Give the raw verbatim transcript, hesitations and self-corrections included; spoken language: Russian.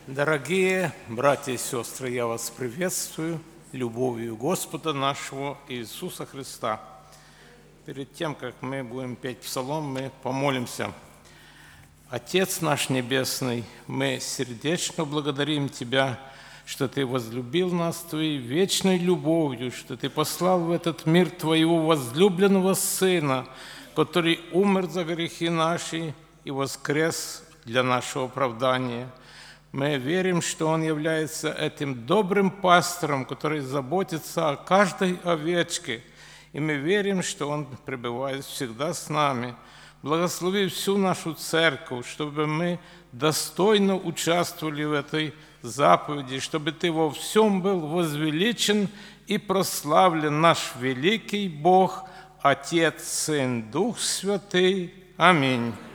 Дорогие братья и сестры, я вас приветствую любовью Господа нашего Иисуса Христа. Перед тем, как мы будем петь псалом, мы помолимся. Отец наш Небесный, мы сердечно благодарим Тебя, что Ты возлюбил нас Твоей вечной любовью, что Ты послал в этот мир Твоего возлюбленного Сына, который умер за грехи наши и воскрес для нашего оправдания. Мы верим, что Он является этим добрым пастором, который заботится о каждой овечке, и мы верим, что Он пребывает всегда с нами. Благослови всю нашу церковь, чтобы мы достойно участвовали в этой заповеди, чтобы Ты во всем был возвеличен и прославлен, наш великий Бог, Отец, Сын, Дух Святый. Аминь.